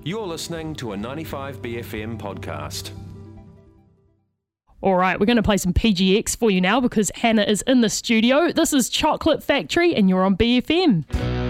You're listening to a 95BFM podcast. All right, we're going to play some PGX for you now because Hannah is in the studio. This is Chocolate Factory and you're on BFM.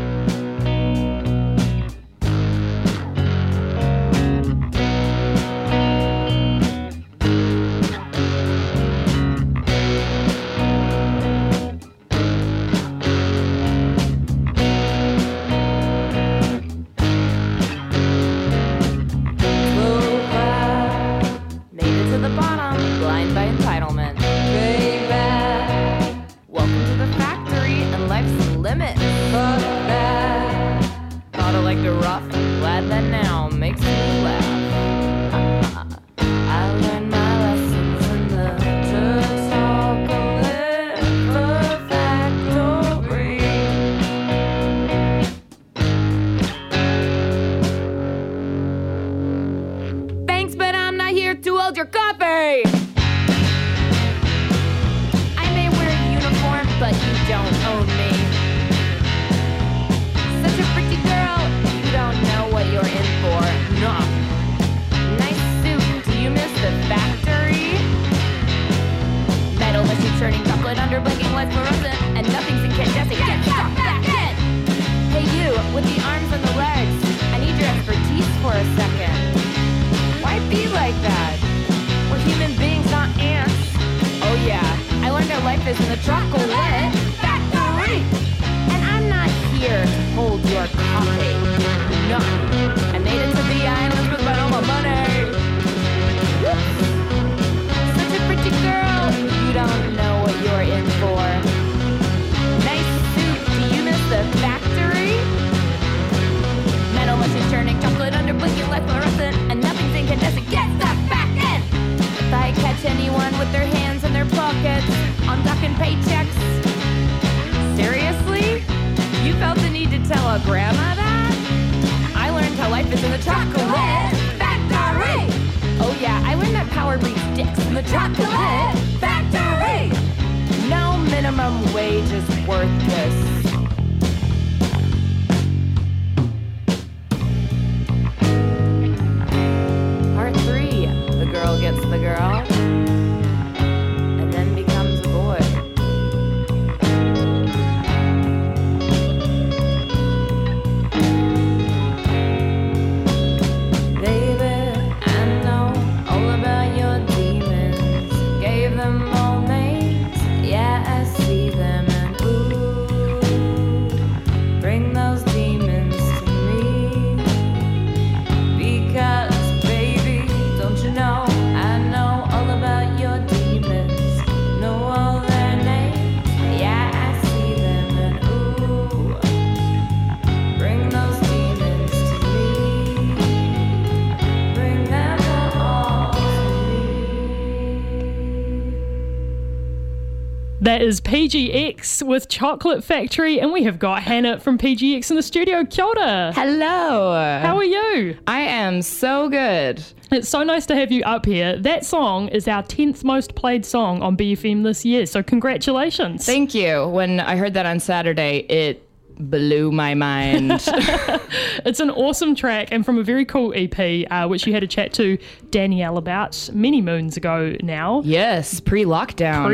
That is PGX with Chocolate Factory, and we have got Hannah from PGX in the studio. Kia ora. Hello. How are you? I am so good. It's so nice to have you up here. That song is our 10th most played song on BFM this year, so congratulations. Thank you. When I heard that on Saturday, it blew my mind. It's an awesome track and from a very cool EP, which you had a chat to Danielle about many moons ago now. Yes, pre-lockdown.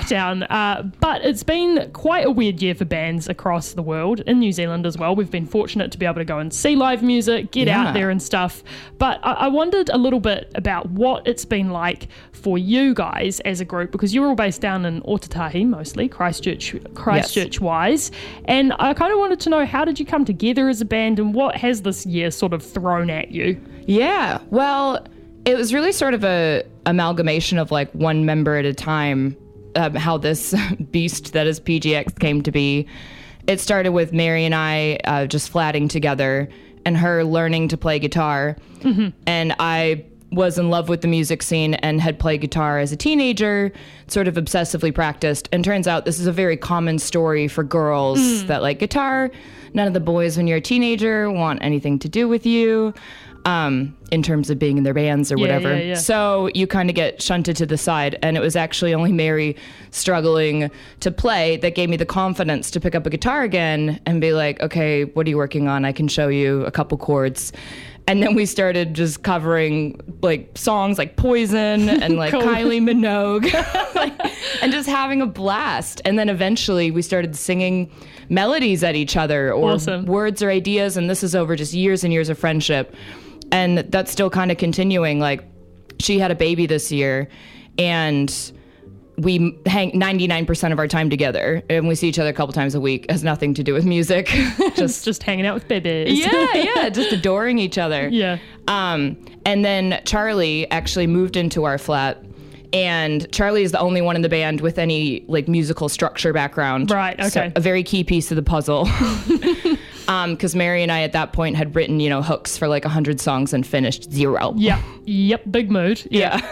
But it's been quite a weird year for bands across the world, in New Zealand as well. We've been fortunate to be able to go and see live music, get out there and stuff. But I wondered a little bit about what it's been like for you guys as a group, because you're all based down in Otatahi mostly, Christchurch-wise. And I kind of wanted to know, how did you come together as a band and what has this year sort of thrown at you? Yeah, well, it was really sort of a amalgamation of like one member at a time, how this beast that is PGX came to be. It started with Mary and I just flatting together and her learning to play guitar. Mm-hmm. And I was in love with the music scene and had played guitar as a teenager, sort of obsessively practiced. And turns out this is a very common story for girls that like guitar. None of the boys when you're a teenager want anything to do with you. In terms of being in their bands or whatever. Yeah. So you kind of get shunted to the side. And it was actually only Mary struggling to play that gave me the confidence to pick up a guitar again and be like, okay, what are you working on? I can show you a couple chords. And then we started just covering like songs like Poison and like Cool. Kylie Minogue and just having a blast. And then eventually we started singing melodies at each other or Awesome. words or ideas. And this is over just years and years of friendship. And that's still kind of continuing. Like, she had a baby this year, and we hang 99% of our time together, and we see each other a couple times a week. It has nothing to do with music. Just hanging out with babies. yeah, just adoring each other. Yeah. And then Charlie actually moved into our flat, and Charlie is the only one in the band with any like musical structure background. Right, okay. So a very key piece of the puzzle. Because Mary and I at that point had written, hooks for like 100 songs and finished 0. Yeah. Yep. Big mood. Yeah.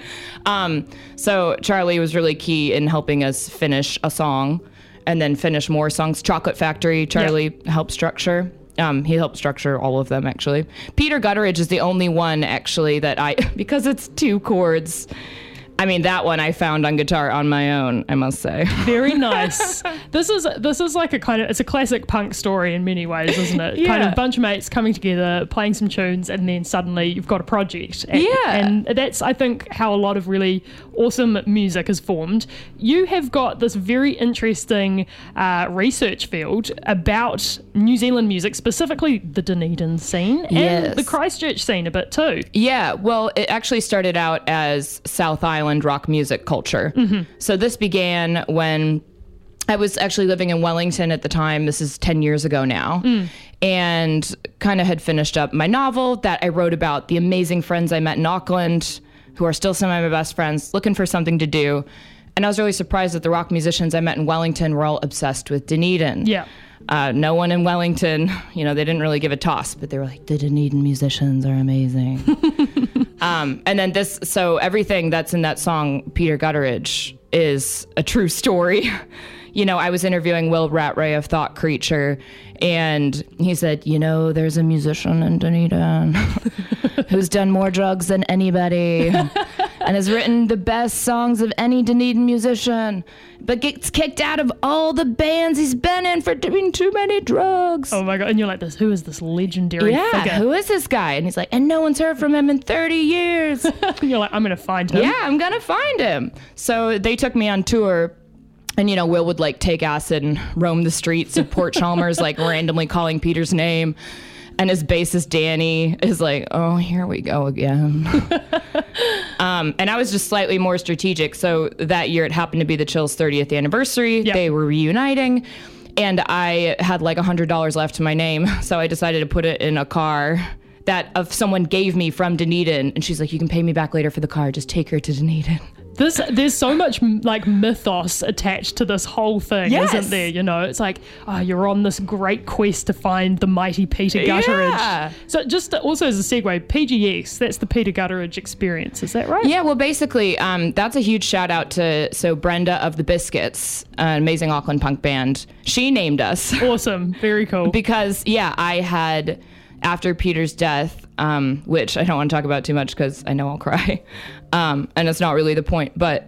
So Charlie was really key in helping us finish a song and then finish more songs. Chocolate Factory, Charlie helped structure. He helped structure all of them, actually. Peter Gutteridge is the only one, actually, that because it's 2 chords. I mean, that one I found on guitar on my own, I must say. Very nice. This is like it's a classic punk story in many ways, isn't it? Yeah. Kind of a bunch of mates coming together, playing some tunes, and then suddenly you've got a project. And that's, I think, how a lot of really awesome music is formed. You have got this very interesting research field about New Zealand music, specifically the Dunedin scene and Yes. the Christchurch scene a bit too. Yeah, well, it actually started out as South Island rock music culture. So this began when I was actually living in Wellington at the time. This is 10 years ago now. And kind of had finished up my novel that I wrote about the amazing friends I met in Auckland, who are still some of my best friends, looking for something to do. And I was really surprised that the rock musicians I met in Wellington were all obsessed with Dunedin. Yeah. No one in Wellington, they didn't really give a toss, but they were like, the Dunedin musicians are amazing. And then so everything that's in that song, Peter Gutteridge, is a true story. I was interviewing Will Rattray of Thought Creature, and he said, there's a musician in Dunedin who's done more drugs than anybody and has written the best songs of any Dunedin musician, but gets kicked out of all the bands he's been in for doing too many drugs. Oh my God. And you're like, who is this legendary figure? Who is this guy? And he's like, and no one's heard from him in 30 years. And you're like, I'm going to find him. Yeah, I'm going to find him. So they took me on tour. And, Will would like take acid and roam the streets of Port Chalmers, like randomly calling Peter's name. And his bassist, Danny, is like, oh, here we go again. And I was just slightly more strategic. So that year it happened to be the Chills' 30th anniversary. Yep. They were reuniting. And I had like $100 left to my name. So I decided to put it in a car that someone gave me from Dunedin. And she's like, you can pay me back later for the car. Just take her to Dunedin. There's so much like mythos attached to this whole thing, Yes. isn't there? It's like, you're on this great quest to find the mighty Peter Gutteridge. Yeah. So just also as a segue, PGX, that's the Peter Gutteridge experience, is that right? Yeah, well, basically, that's a huge shout out to Brenda of the Biscuits, an amazing Auckland punk band. She named us Awesome. Very cool. because, I had, after Peter's death, which I don't want to talk about too much because I know I'll cry, and it's not really the point, but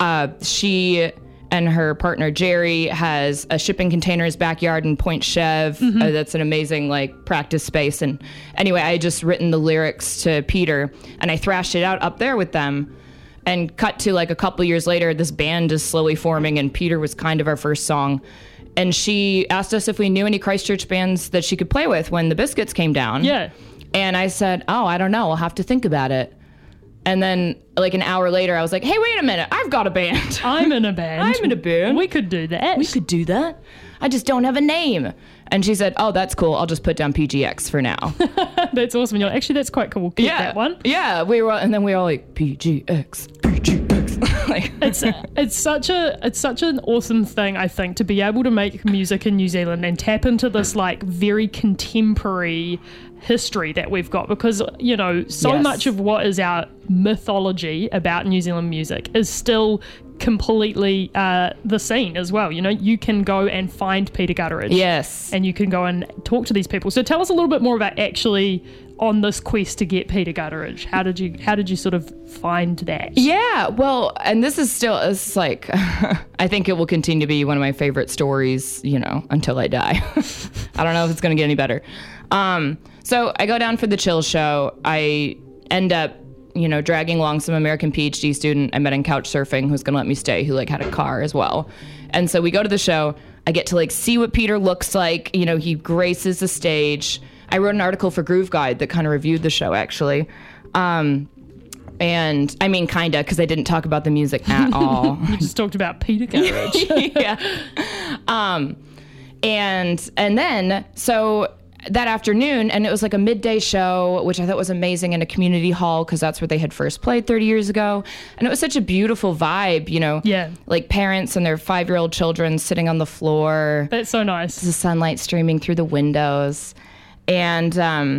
she and her partner Jerry has a shipping containers backyard in Point Chev. That's an amazing like practice space. And anyway, I had just written the lyrics to Peter and I thrashed it out up there with them. And cut to like a couple years later, this band is slowly forming and Peter was kind of our first song. And she asked us if we knew any Christchurch bands that she could play with when the Biscuits came down. Yeah. And I said, oh, I don't know. I'll have to think about it. And then like an hour later, I was like, hey, wait a minute. I've got a band. I'm in a band. I'm in a band. We could do that. We could do that. I just don't have a name. And she said, oh, that's cool. I'll just put down PGX for now. That's awesome. And you're like, actually, that's quite cool. Keep that one. Yeah. And then we were all like, PGX. Like, it's such an awesome thing, I think, to be able to make music in New Zealand and tap into this like very contemporary history that we've got, because so Yes. much of what is our mythology about New Zealand music is still completely the scene as well. You can go and find Peter Gutteridge. Yes. And you can go and talk to these people. So tell us a little bit more about actually on this quest to get Peter Gutteridge. How did you sort of find that? Yeah, well, and this is it's like, I think it will continue to be one of my favorite stories, until I die. I don't know if it's going to get any better. So I go down for the Chill show. I end up, dragging along some American PhD student I met in couch surfing who's going to let me stay, who had a car as well. And so we go to the show. I get to see what Peter looks like. He graces the stage. I wrote an article for Groove Guide that kind of reviewed the show, actually. And I mean, kind of, because I didn't talk about the music at all. You just talked about Peter Gutteridge. Yeah. And then, so that afternoon, and it was like a midday show, which I thought was amazing, in a community hall, because that's where they had first played 30 years ago. And it was such a beautiful vibe, Yeah. like parents and their 5-year-old children sitting on the floor. That's so nice. The sunlight streaming through the windows. And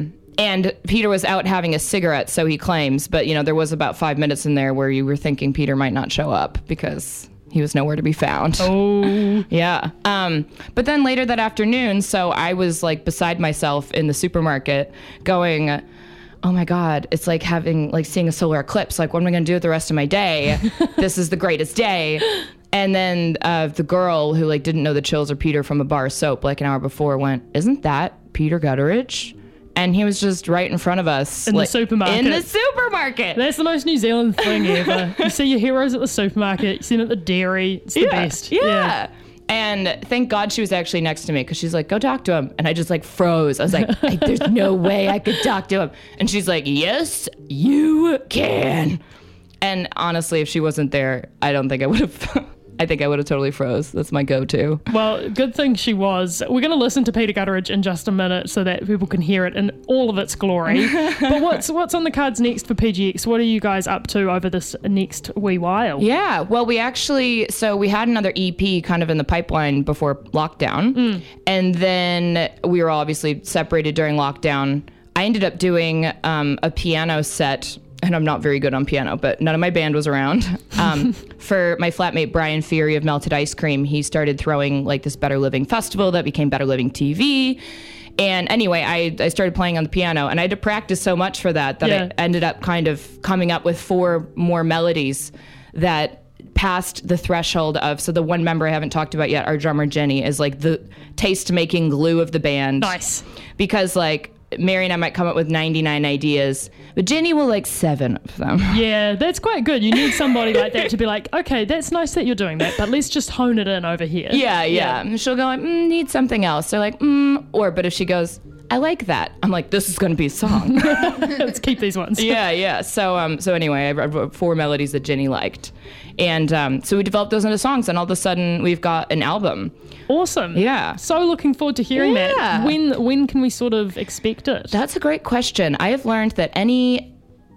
Peter was out having a cigarette, so he claims. But, there was about 5 minutes in there where you were thinking Peter might not show up because he was nowhere to be found. Oh. Yeah. But then later that afternoon, so I was beside myself in the supermarket going, oh my God, it's like seeing a solar eclipse. What am I going to do with the rest of my day? This is the greatest day. And then the girl who didn't know the Chills or Peter from a bar of soap an hour before went, isn't that Peter Gutteridge? And he was just right in front of us. In the supermarket. In the supermarket. That's the most New Zealand thing ever. You see your heroes at the supermarket. You see them at the dairy. It's the best. Yeah. And thank God she was actually next to me, because she's like, go talk to him. And I just froze. I was like, there's no way I could talk to him. And she's like, yes, you can. And honestly, if she wasn't there, I don't think I would have... I think I would have totally froze. That's my go-to. Well, good thing she was. We're going to listen to Peter Gutteridge in just a minute so that people can hear it in all of its glory. But what's on the cards next for PGX? What are you guys up to over this next wee while? Yeah, well, we had another EP kind of in the pipeline before lockdown. And then we were obviously separated during lockdown. I ended up doing a piano set, and I'm not very good on piano, but none of my band was around. For my flatmate, Brian Fury of Melted Ice Cream, he started throwing this Better Living Festival that became Better Living TV. And anyway, I started playing on the piano, and I had to practice so much for that I ended up kind of coming up with 4 more melodies that passed the threshold of, so the one member I haven't talked about yet, our drummer Jenny, is the taste-making glue of the band. Nice. Because Mary and I might come up with 99 ideas, but Jenny will 7 of them. Yeah, that's quite good. You need somebody like that to be okay, that's nice that you're doing that, but let's just hone it in over here. Yeah. She'll go need something else. So but if she goes, I like that, I'm this is going to be a song. Let's keep these ones. Yeah. So anyway, I wrote 4 melodies that Jenny liked. And so we developed those into songs, and all of a sudden we've got an album. Awesome. Yeah. So looking forward to hearing that. When can we sort of expect it? That's a great question. I have learned that any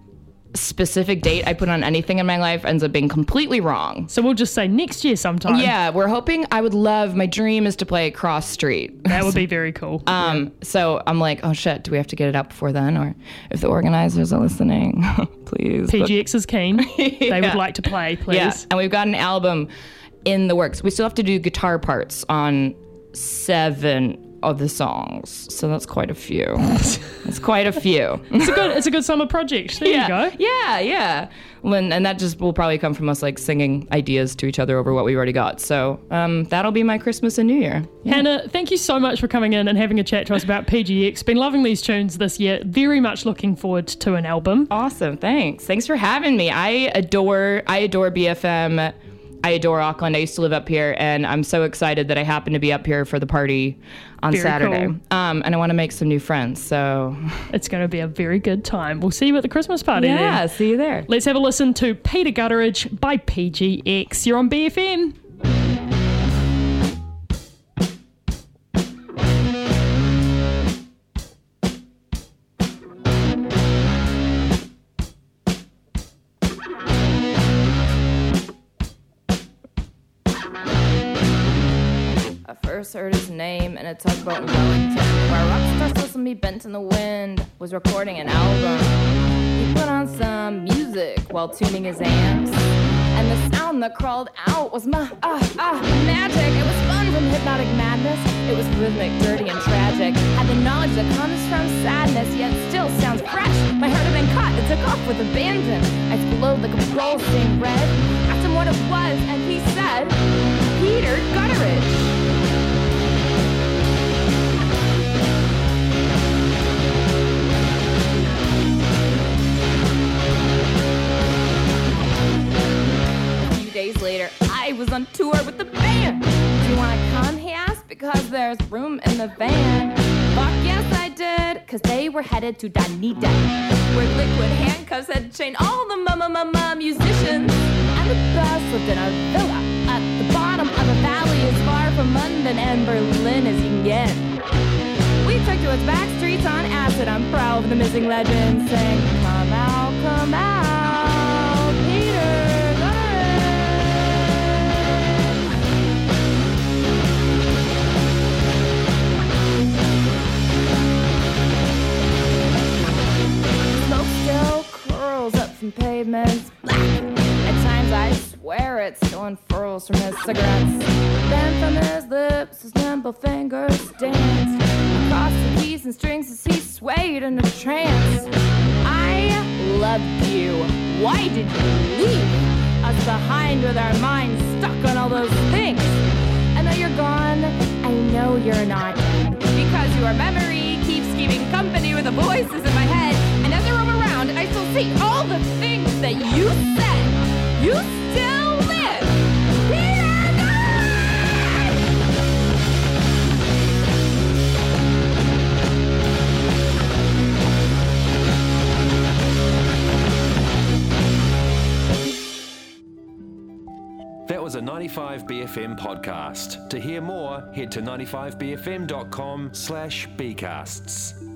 specific date I put on anything in my life ends up being completely wrong. So we'll just say next year sometime. Yeah, we're hoping. My dream is to play Cross Street. That would be very cool. So I'm oh shit, do we have to get it up before then? Or if the organizers are listening, please. PGX is keen. They would like to play, please. Yeah, and we've got an album in the works. We still have to do guitar parts on 7 of the songs, so that's quite a few. It's quite a few. It's a good summer project. There you go. Yeah. And that just will probably come from us singing ideas to each other over what we've already got. So that'll be my Christmas and New Year. Yeah. Hannah, thank you so much for coming in and having a chat to us about PGX. Been loving these tunes this year. Very much looking forward to an album. Awesome. Thanks for having me. I adore BFM. I adore Auckland. I used to live up here, and I'm so excited that I happen to be up here for the party on Saturday. Cool. And I want to make some new friends, so... It's going to be a very good time. We'll see you at the Christmas party then. Yeah, see you there. Let's have a listen to Peter Gutteridge by PGX. You're on BFM. First heard his name in a tugboat in Wellington, where a rock star Sesame Bent in the Wind was recording an album. He put on some music while tuning his amps, and the sound that crawled out was magic. It was fun from hypnotic madness. It was rhythmic, dirty, and tragic. Had the knowledge that comes from sadness, yet still sounds fresh. My heart had been caught, it took off with abandon. I glowed like a pulsing red. Asked him what what it was, and he said, Peter Gutteridge. Days later, I was on tour with the band. Do you want to come, he asked, because there's room in the van. Fuck yes, I did, cause they were headed to Dunedin, where liquid handcuffs had chained all the musicians. And the best lived in a villa at the bottom of a valley as far from London and Berlin as you can get. We took to its back streets on acid. I'm proud of the missing legend, saying, come out, Peter. Still curls up from pavements black. At times I swear it still unfurls from his cigarettes. Then from his lips his nimble fingers danced across the keys and strings as he swayed in a trance. I loved you. Why did you leave us behind with our minds stuck on all those things? I know you're gone. I know you're not. Because your memory keeps keeping company with the voices in my head. And as I roam around, I still see all the things that you said. You still live. Peter That was a 95BFM podcast. To hear more, head to 95BFM.com/bcasts.